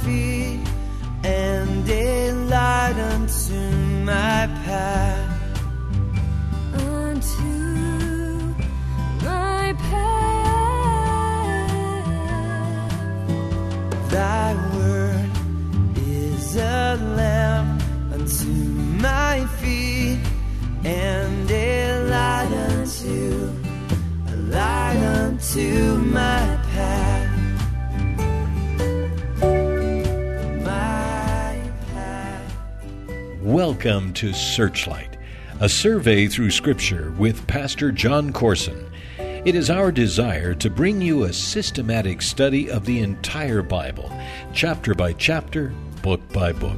feet and a light unto my path. Unto my path. Thy word is a lamp unto my feet and a light unto my path. Welcome to Searchlight, a survey through Scripture with Pastor John Corson. It is our desire to bring you a systematic study of the entire Bible, chapter by chapter, book by book.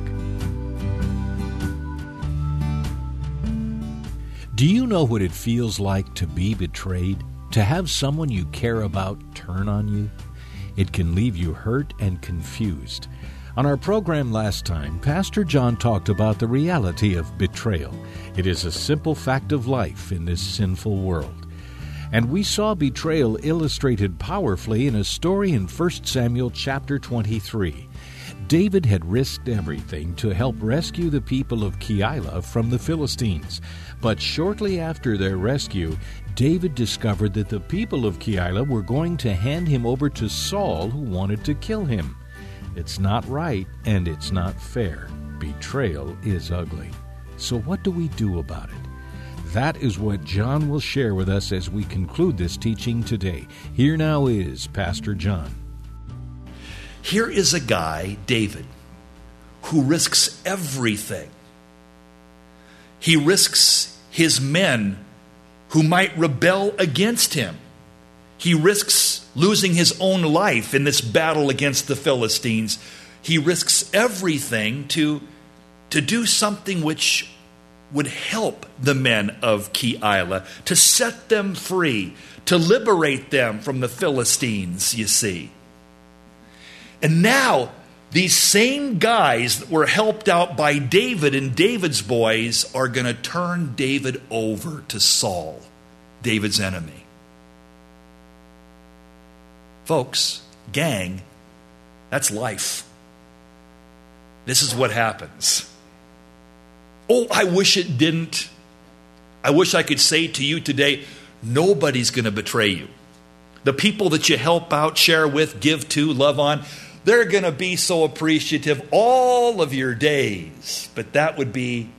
Do you know what it feels like to be betrayed? To have someone you care about turn on you? It can leave you hurt and confused. On our program last time, Pastor John talked about the reality of betrayal. It is a simple fact of life in this sinful world. And we saw betrayal illustrated powerfully in a story in 1 Samuel chapter 23. David had risked everything to help rescue the people of Keilah from the Philistines. But shortly after their rescue, David discovered that the people of Keilah were going to hand him over to Saul, who wanted to kill him. It's not right, and it's not fair. Betrayal is ugly. So what do we do about it? That is what John will share with us as we conclude this teaching today. Here now is Pastor John. Here is a guy, David, who risks everything. He risks his men who might rebel against him. He risks losing his own life in this battle against the Philistines. He risks everything to do something which would help the men of Keilah, to set them free, to liberate them from the Philistines, you see. And now, these same guys that were helped out by David and David's boys are going to turn David over to Saul, David's enemy. Folks, gang, that's life. This is what happens. Oh, I wish it didn't. I wish I could say to you today, nobody's going to betray you. The people that you help out, share with, give to, love on, they're going to be so appreciative all of your days. But that would be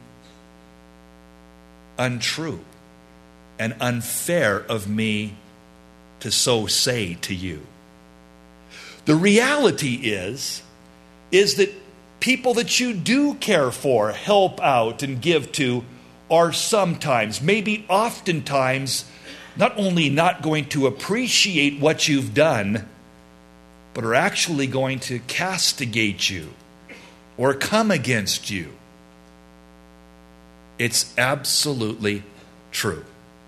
untrue and unfair of me to so say to you. The reality is that people that you do care for, help out, and give to are sometimes, maybe oftentimes, not only not going to appreciate what you've done, but are actually going to castigate you or come against you. It's absolutely true.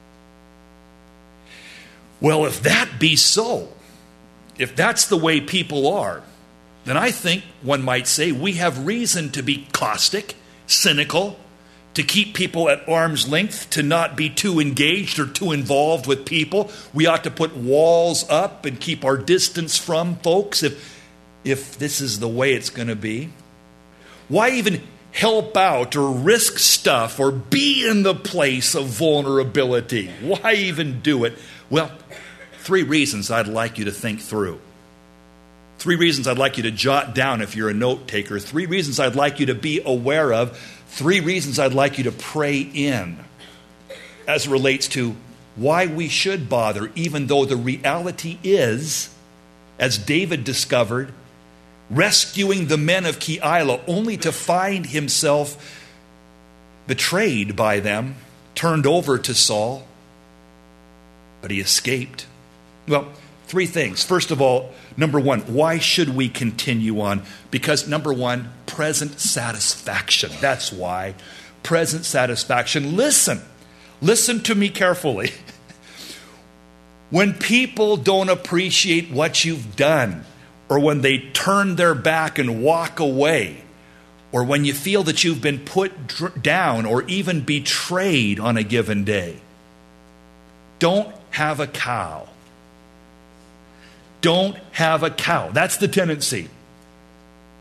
Well, if that be so, if that's the way people are, then I think one might say we have reason to be caustic, cynical, to keep people at arm's length, to not be too engaged or too involved with people. We ought to put walls up and keep our distance from folks if this is the way it's going to be. Why even help out or risk stuff or be in the place of vulnerability? Why even do it? Well, 3 reasons I'd like you to think through. 3 reasons I'd like you to jot down if you're a note taker. 3 reasons I'd like you to be aware of. 3 reasons I'd like you to pray in as it relates to why we should bother, even though the reality is, as David discovered, rescuing the men of Keilah only to find himself betrayed by them, turned over to Saul, but he escaped. Well, 3 things. First of all, number 1, why should we continue on? Because number 1, present satisfaction. That's why. Present satisfaction. Listen to me carefully. When people don't appreciate what you've done, or when they turn their back and walk away, or when you feel that you've been put down or even betrayed on a given day, don't have a cow. Don't have a cow. That's the tendency.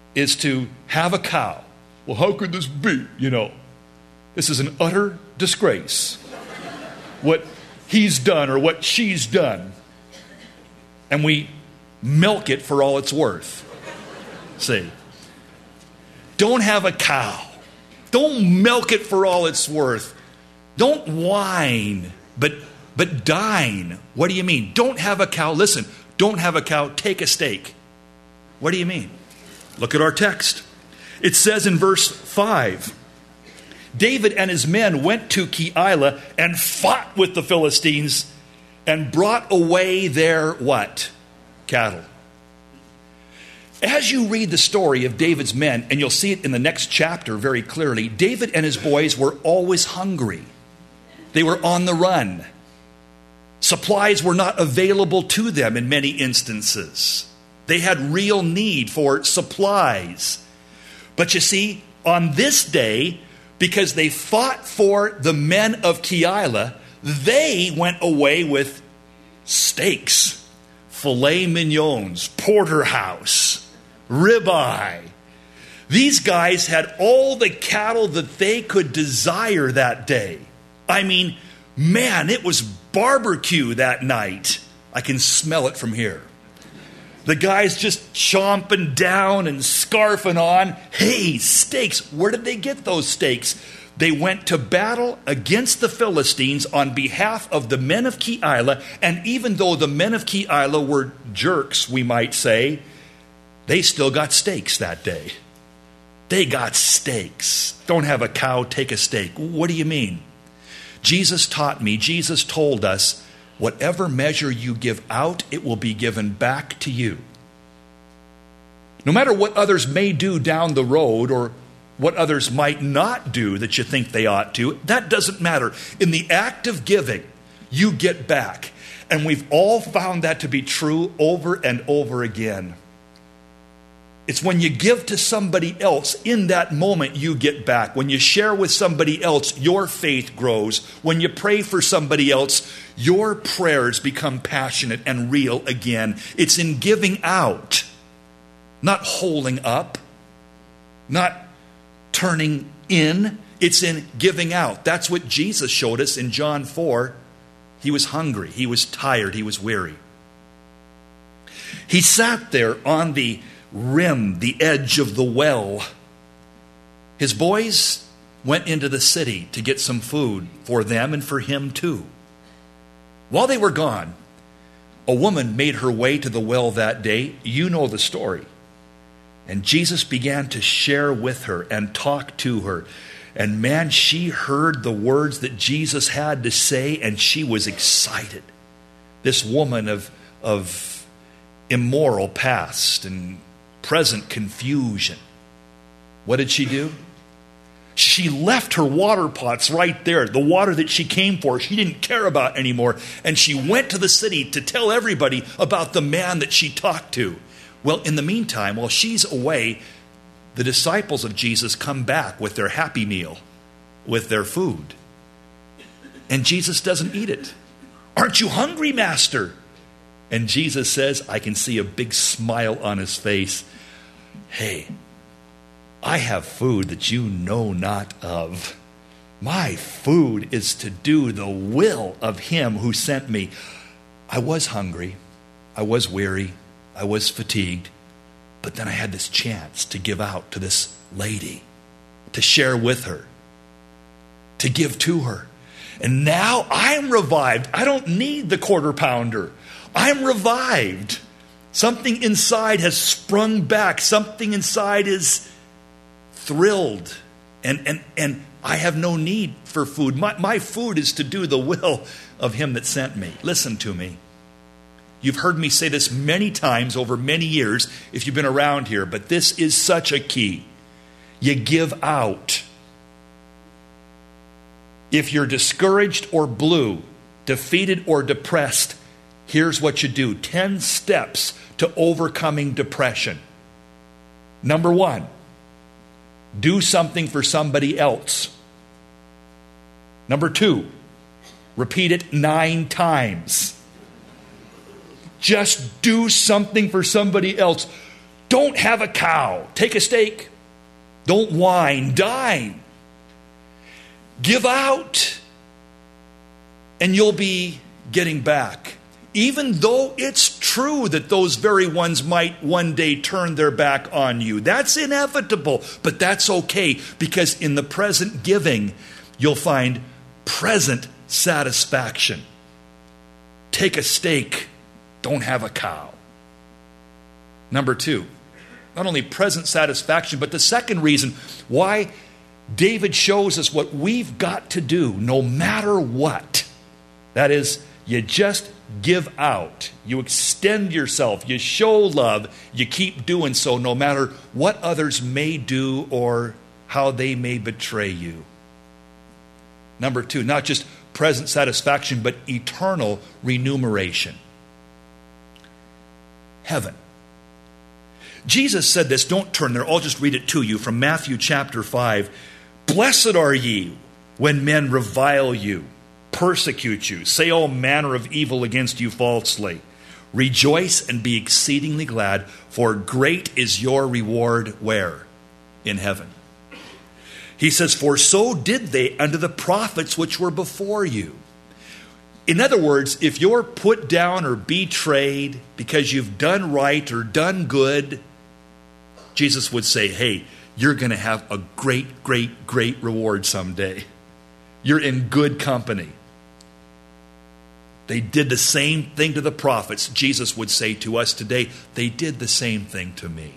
is to have a cow. Well, how could this be? This is an utter disgrace. What he's done or what she's done. And we milk it for all it's worth. See? Don't have a cow. Don't milk it for all it's worth. Don't whine, but dine. What do you mean? Don't have a cow. Listen, don't have a cow. Take a steak. What do you mean? Look at our text. It says in verse 5, David and his men went to Keilah and fought with the Philistines and brought away their what? Cattle. As you read the story of David's men, and you'll see it in the next chapter very clearly, David and his boys were always hungry. They were on the run. Supplies were not available to them in many instances. They had real need for supplies. But you see, on this day, because they fought for the men of Keilah, they went away with steaks, filet mignons, porterhouse, ribeye. These guys had all the cattle that they could desire that day. I mean, man, it was barbecue that night. I can smell it from here. The guys just chomping down and scarfing on. Hey, steaks. Where did they get those steaks? They went to battle against the Philistines on behalf of the men of Keilah. And even though the men of Keilah were jerks, we might say, they still got steaks that day. They got steaks. Don't have a cow, take a steak. What do you mean? Jesus taught me, Jesus told us, whatever measure you give out, it will be given back to you. No matter what others may do down the road or what others might not do that you think they ought to, that doesn't matter. In the act of giving, you get back. And we've all found that to be true over and over again. It's when you give to somebody else, in that moment you get back. When you share with somebody else, your faith grows. When you pray for somebody else, your prayers become passionate and real again. It's in giving out, not holding up, not turning in. It's in giving out. That's what Jesus showed us in John 4. He was hungry. He was tired. He was weary. He sat there on the rim, the edge of the well. His boys went into the city to get some food for them and for him too. While they were gone, a woman made her way to the well that day. You know the story. And Jesus began to share with her and talk to her. And man, she heard the words that Jesus had to say, and she was excited. This woman of immoral past and present confusion. What did she do? She left her water pots right there, the water that she came for, she didn't care about anymore. And she went to the city to tell everybody about the man that she talked to. Well, in the meantime, while she's away, the disciples of Jesus come back with their Happy Meal, with their food. And Jesus doesn't eat it. Aren't you hungry, Master? And Jesus says, I can see a big smile on his face. Hey, I have food that you know not of. My food is to do the will of him who sent me. I was hungry. I was weary. I was fatigued. But then I had this chance to give out to this lady, to share with her, to give to her. And now I'm revived. I don't need the quarter pounder. I'm revived. Something inside has sprung back. Something inside is thrilled. And I have no need for food. My food is to do the will of him that sent me. Listen to me. You've heard me say this many times over many years if you've been around here, but this is such a key. You give out. If you're discouraged or blue, defeated or depressed, here's what you do. 10 steps to overcoming depression. Number 1, do something for somebody else. Number 2, repeat it 9 times. Just do something for somebody else. Don't have a cow. Take a steak. Don't whine. Dine. Give out. And you'll be getting back. Even though it's true that those very ones might one day turn their back on you. That's inevitable, but that's okay, because in the present giving, you'll find present satisfaction. Take a steak, don't have a cow. Number 2, not only present satisfaction, but the second reason why David shows us what we've got to do no matter what. That is, you just give out. You extend yourself. You show love. You keep doing so no matter what others may do or how they may betray you. Number 2, not just present satisfaction, but eternal remuneration. Heaven. Jesus said this. Don't turn there. I'll just read it to you from Matthew chapter 5. Blessed are ye when men revile you, persecute you, say all manner of evil against you falsely. Rejoice and be exceedingly glad, for great is your reward where? In heaven. He says, for so did they unto the prophets which were before you. In other words, if you're put down or betrayed because you've done right or done good, Jesus would say, hey, you're going to have a great, great, great reward someday. You're in good company. They did the same thing to the prophets. Jesus would say to us today, they did the same thing to me.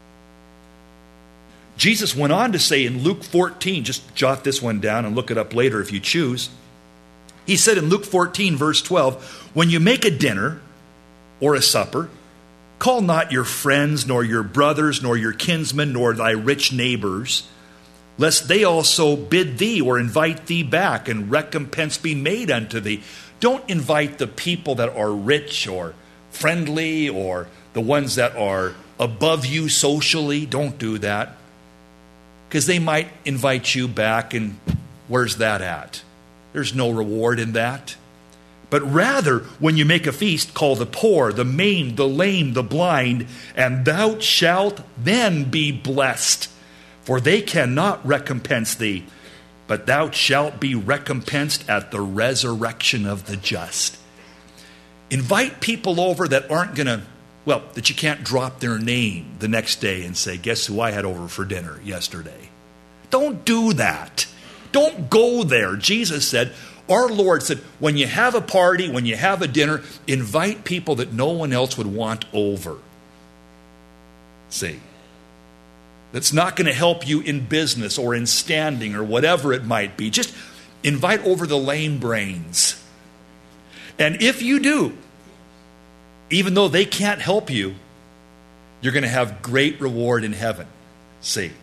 Jesus went on to say in Luke 14, just jot this one down and look it up later if you choose. He said in Luke 14, verse 12, when you make a dinner or a supper, call not your friends, nor your brothers, nor your kinsmen, nor thy rich neighbors, lest they also bid thee or invite thee back, and recompense be made unto thee. Don't invite the people that are rich or friendly or the ones that are above you socially. Don't do that. Because they might invite you back, and where's that at? There's no reward in that. But rather, when you make a feast, call the poor, the maimed, the lame, the blind, and thou shalt then be blessed. For they cannot recompense thee, but thou shalt be recompensed at the resurrection of the just. Invite people over that aren't going to, that you can't drop their name the next day and say, guess who I had over for dinner yesterday? Don't do that. Don't go there. Jesus said, our Lord said, when you have a party, when you have a dinner, invite people that no one else would want over. See? That's not going to help you in business or in standing or whatever it might be. Just invite over the lame brains. And if you do, even though they can't help you, you're going to have great reward in heaven. See?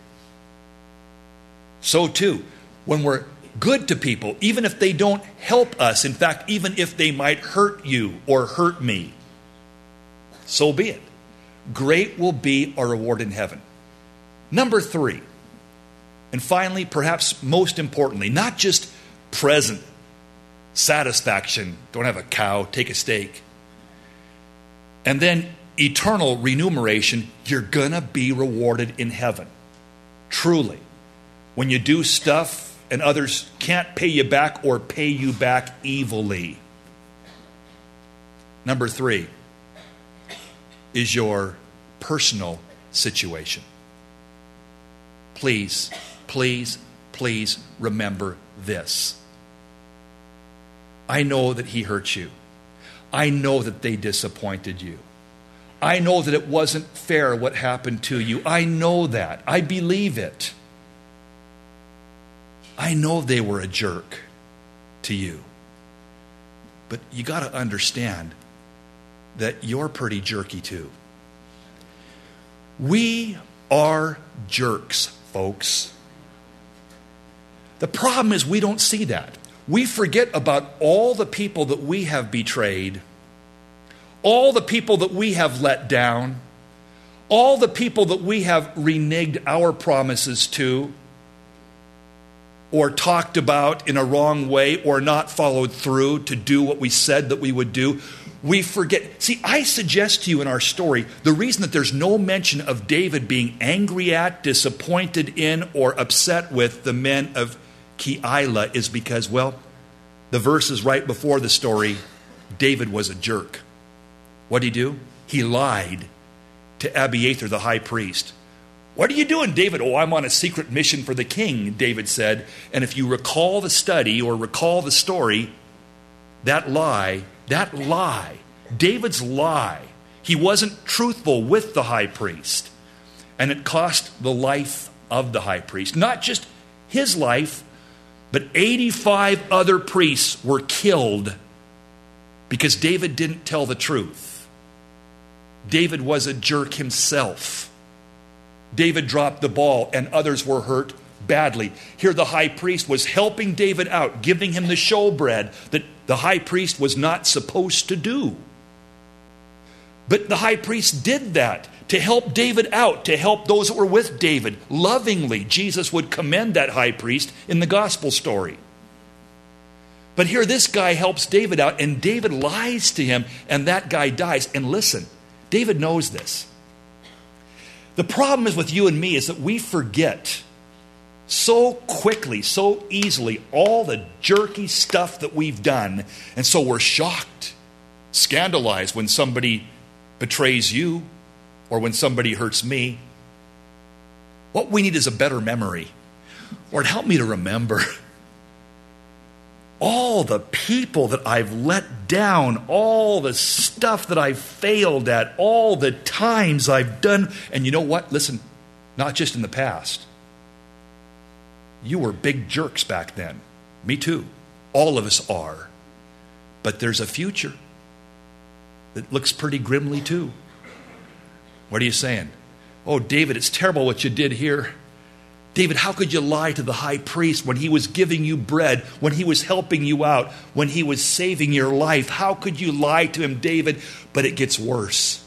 So too, when we're good to people, even if they don't help us, in fact, even if they might hurt you or hurt me, so be it. Great will be our reward in heaven. Number 3, and finally, perhaps most importantly, not just present satisfaction, don't have a cow, take a steak, and then eternal remuneration, you're going to be rewarded in heaven. Truly. When you do stuff and others can't pay you back or pay you back evilly. Number 3 is your personal situation. Please, please, please remember this. I know that he hurt you. I know that they disappointed you. I know that it wasn't fair what happened to you. I know that. I believe it. I know they were a jerk to you. But you got to understand that you're pretty jerky too. We are jerks, folks. The problem is we don't see that. We forget about all the people that we have betrayed, all the people that we have let down, all the people that we have reneged our promises to, or talked about in a wrong way, or not followed through to do what we said that we would do. We forget. See, I suggest to you in our story, the reason that there's no mention of David being angry at, disappointed in, or upset with the men of Keilah is because, well, the verses right before the story, David was a jerk. What did he do? He lied to Abiathar, the high priest. What are you doing, David? Oh, I'm on a secret mission for the king, David said. And if you recall the study or recall the story, that lie, David's lie, he wasn't truthful with the high priest. And it cost the life of the high priest. Not just his life, but 85 other priests were killed because David didn't tell the truth. David was a jerk himself. David dropped the ball and others were hurt badly. Here the high priest was helping David out, giving him the showbread that the high priest was not supposed to do. But the high priest did that to help David out, to help those that were with David. Lovingly, Jesus would commend that high priest in the gospel story. But here this guy helps David out, and David lies to him, and that guy dies. And listen, David knows this. The problem is with you and me is that we forget so quickly, so easily, all the jerky stuff that we've done. And so we're shocked, scandalized when somebody betrays you or when somebody hurts me. What we need is a better memory. Lord, help me to remember all the people that I've let down, all the stuff that I've failed at, all the times I've done. And you know what? Listen, not just in the past. You were big jerks back then. Me too. All of us are. But there's a future that looks pretty grimly too. What are you saying? Oh, David, it's terrible what you did here. David, how could you lie to the high priest when he was giving you bread, when he was helping you out, when he was saving your life? How could you lie to him, David? But it gets worse.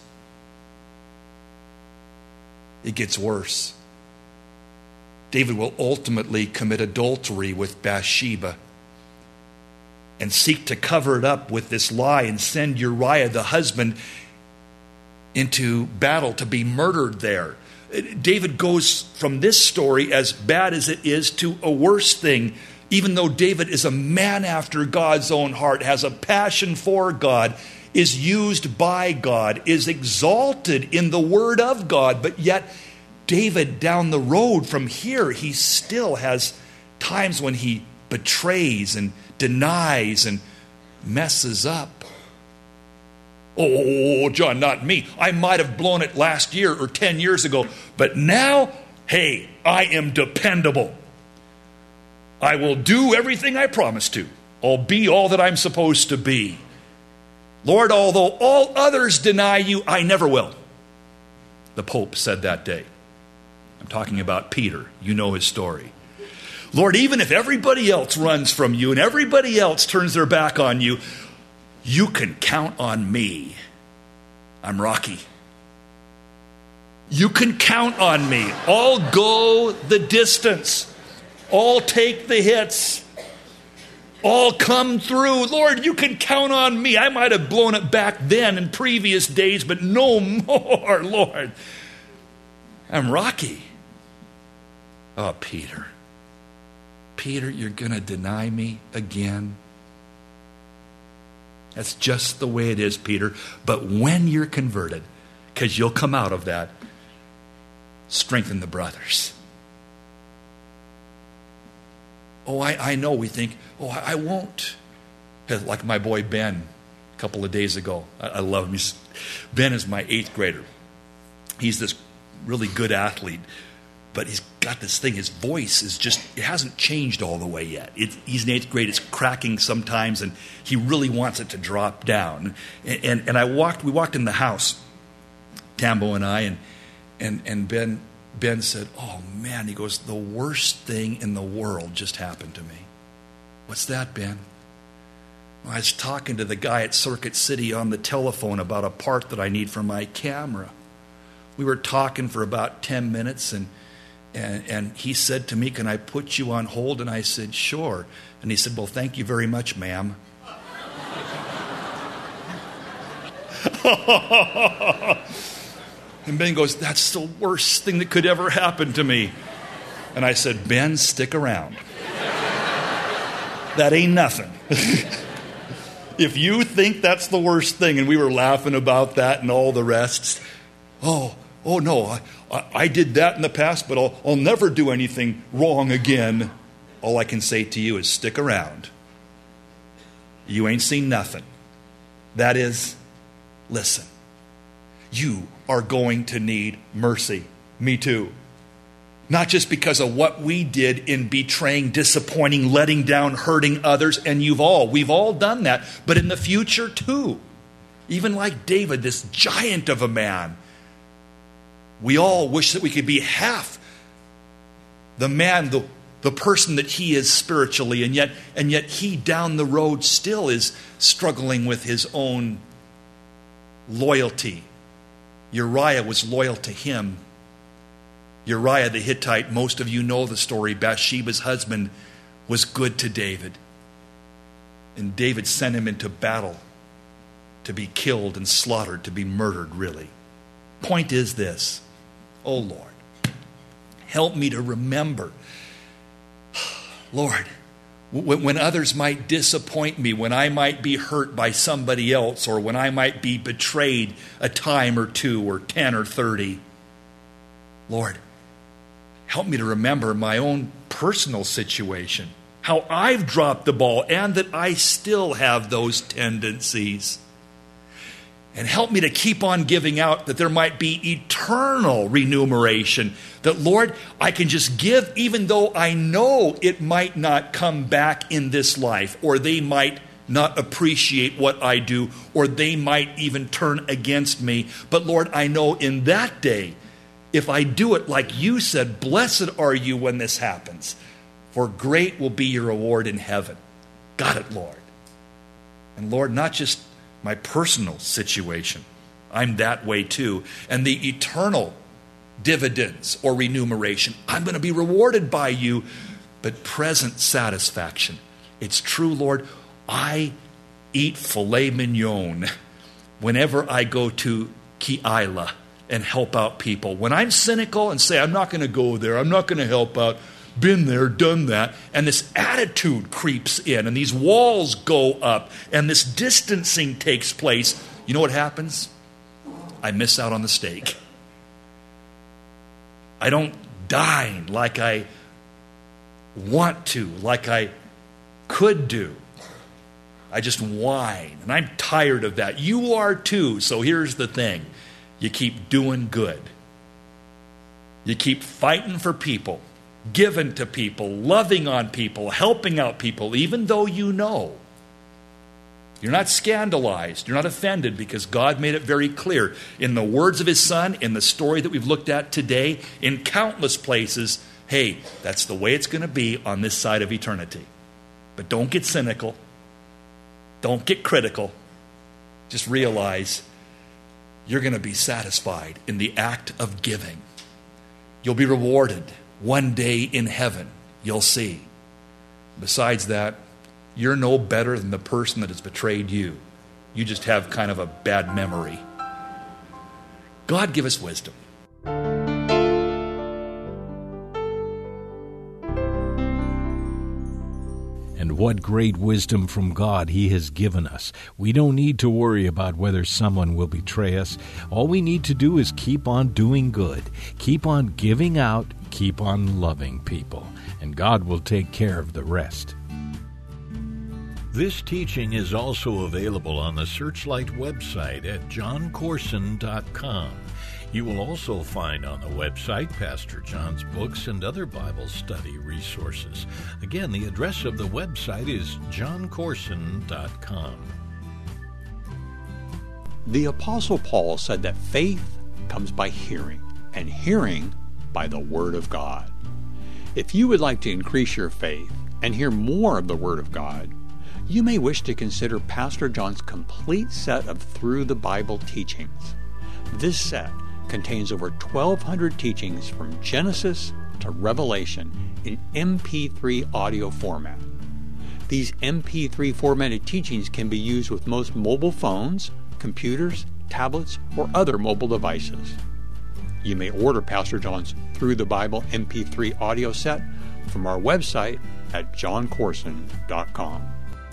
It gets worse. David will ultimately commit adultery with Bathsheba and seek to cover it up with this lie and send Uriah, the husband, into battle to be murdered there. David goes from this story, as bad as it is, to a worse thing. Even though David is a man after God's own heart, has a passion for God, is used by God, is exalted in the word of God, but yet David down the road from here, he still has times when he betrays and denies and messes up. Oh, John, not me. I might have blown it last year or 10 years ago, but now, hey, I am dependable. I will do everything I promise to. I'll be all that I'm supposed to be. Lord, although all others deny you, I never will. The Pope said that day. I'm talking about Peter. You know his story. Lord, even if everybody else runs from you and everybody else turns their back on you, you can count on me. I'm Rocky. You can count on me. I'll go the distance. I'll take the hits. I'll come through. Lord, you can count on me. I might have blown it back then in previous days, but no more, Lord. I'm Rocky. Oh, Peter. Peter, you're going to deny me again? That's just the way it is, Peter. But when you're converted, because you'll come out of that, strengthen the brothers. Oh, I know we think, oh, I won't. Like my boy Ben a couple of days ago. I love him. Ben is my 8th grader. He's this really good athlete, but he's got this thing. His voice is just, it hasn't changed all the way yet. He's in 8th grade. It's cracking sometimes, and he really wants it to drop down. And we walked in the house, Tambo and I, and Ben said, oh man, he goes, the worst thing in the world just happened to me. What's that, Ben? Well, I was talking to the guy at Circuit City on the telephone about a part that I need for my camera. We were talking for about 10 minutes, and he said to me, can I put you on hold? And I said, sure. And he said, well, thank you very much, ma'am. And Ben goes, that's the worst thing that could ever happen to me. And I said, Ben, stick around. That ain't nothing. If you think that's the worst thing, and we were laughing about that and all the rest, oh no, I did that in the past, but I'll never do anything wrong again. All I can say to you is stick around. You ain't seen nothing. That is, listen, you are going to need mercy. Me too. Not just because of what we did in betraying, disappointing, letting down, hurting others, and we've all done that, but in the future too. Even like David, this giant of a man, we all wish that we could be half the man, the person that he is spiritually, and yet he down the road still is struggling with his own loyalty. Uriah was loyal to him. Uriah the Hittite, most of you know the story, Bathsheba's husband, was good to David. And David sent him into battle to be killed and slaughtered, to be murdered, really. Point is this, oh Lord, help me to remember, Lord, when others might disappoint me, when I might be hurt by somebody else, or when I might be betrayed a time or two or 10 or 30, Lord, help me to remember my own personal situation, how I've dropped the ball and that I still have those tendencies. And help me to keep on giving out, that there might be eternal remuneration. That, Lord, I can just give even though I know it might not come back in this life, or they might not appreciate what I do, or they might even turn against me. But, Lord, I know in that day, if I do it like you said, blessed are you when this happens, for great will be your reward in heaven. Got it, Lord. And, Lord, not just my personal situation. I'm that way too. And the eternal dividends or remuneration, I'm going to be rewarded by you, but present satisfaction. It's true, Lord. I eat filet mignon whenever I go to Ki'ila and help out people. When I'm cynical and say, I'm not going to go there, I'm not going to help out, been there, done that, and this attitude creeps in, and these walls go up, and this distancing takes place, you know what happens? I miss out on the steak. I don't dine like I want to, like I could do. I just whine, and I'm tired of that. You are too, so here's the thing. You keep doing good. You keep fighting for people, giving to people, loving on people, helping out people, even though you know. You're not scandalized. You're not offended, because God made it very clear in the words of his Son, in the story that we've looked at today, in countless places, hey, that's the way it's going to be on this side of eternity. But don't get cynical. Don't get critical. Just realize you're going to be satisfied in the act of giving. You'll be rewarded one day in heaven. You'll see. Besides that, you're no better than the person that has betrayed you. You just have kind of a bad memory. God give us wisdom. And what great wisdom from God he has given us. We don't need to worry about whether someone will betray us. All we need to do is keep on doing good, keep on giving out, keep on loving people, and God will take care of the rest. This teaching is also available on the Searchlight website at johncorson.com. You will also find on the website Pastor John's books and other Bible study resources. Again, the address of the website is johncorson.com. The Apostle Paul said that faith comes by hearing, and hearing by the Word of God. If you would like to increase your faith and hear more of the Word of God, you may wish to consider Pastor John's complete set of Through the Bible teachings. This set contains over 1,200 teachings from Genesis to Revelation in MP3 audio format. These MP3 formatted teachings can be used with most mobile phones, computers, tablets, or other mobile devices. You may order Pastor John's Through the Bible MP3 audio set from our website at johncorson.com.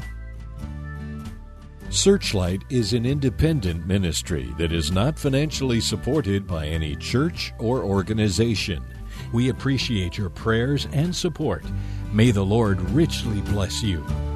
Searchlight is an independent ministry that is not financially supported by any church or organization. We appreciate your prayers and support. May the Lord richly bless you.